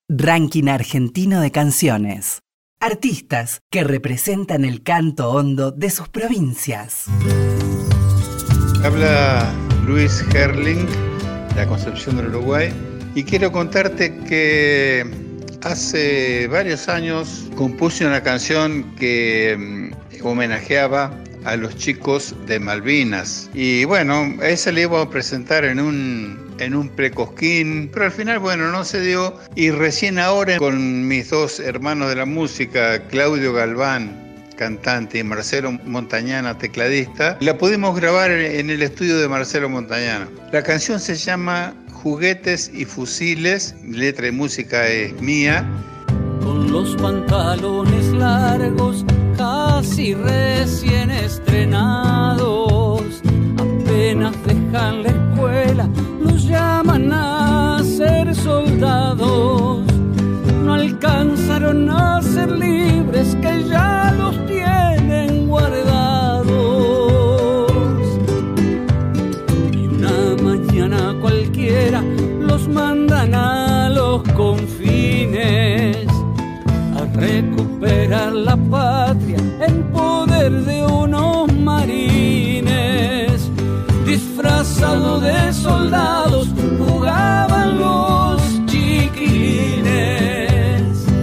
Ranking argentino de canciones. Artistas que representan el canto hondo de sus provincias. Habla Luis Herling, de la Concepción del Uruguay, y quiero contarte que hace varios años compuse una canción que homenajeaba a los chicos de Malvinas. Y bueno, esa le iba a presentar en un precosquín, pero al final, bueno, no se dio. Y recién ahora, con mis dos hermanos de la música, Claudio Galván, cantante, y Marcelo Montañana, tecladista, la pudimos grabar en el estudio de Marcelo Montañana. La canción se llama Juguetes y Fusiles, letra y música es mía. Con los pantalones largos, casi recién estrenados, apenas dejan la escuela, los llaman a ser soldados. No alcanzaron a ser libres, que ya los tienen guardados. Y una mañana cualquiera los mandan a los confines a recuperar la patria en poder de unos marines. Disfrazados de soldados jugaban los chiquilines.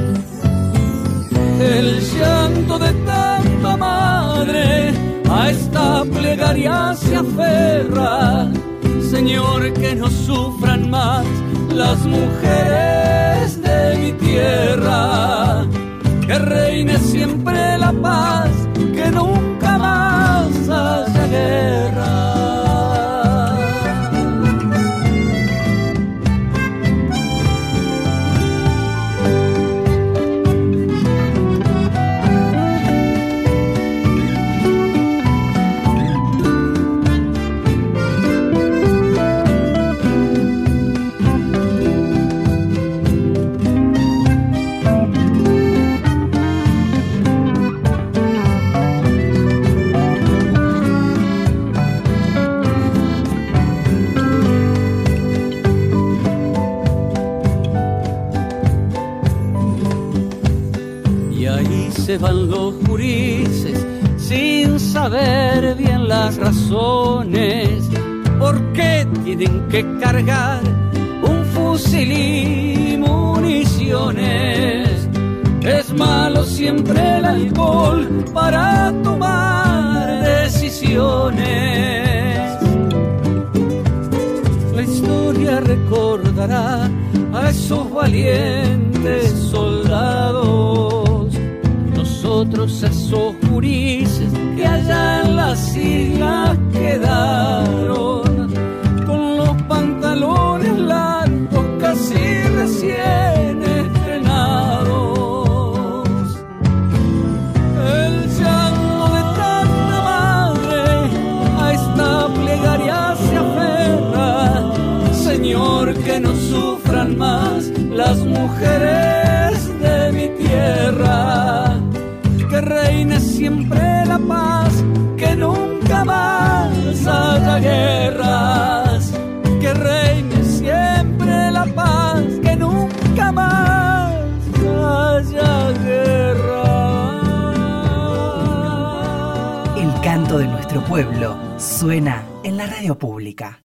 El llanto de tanta madre a esta plegaria se aferra. Señor, que no sufran más las mujeres de mi tierra. Que reine siempre la paz, que nunca más haya guerra. Se van los gurises sin saber bien las razones. ¿Por qué tienen que cargar un fusil y municiones? Es malo siempre el alcohol para tomar decisiones. La historia recordará a esos valientes soldados. Nosotros a esos gurises que allá en las islas quedaron, con los pantalones largos casi recién estrenados. El llanto de tanta madre a esta plegaria se aferra. Señor, que no sufran más las mujeres de mi tierra. Que reine siempre la paz, que nunca más haya guerras. Que reine siempre la paz, que nunca más haya guerras. El canto de nuestro pueblo suena en la radio pública.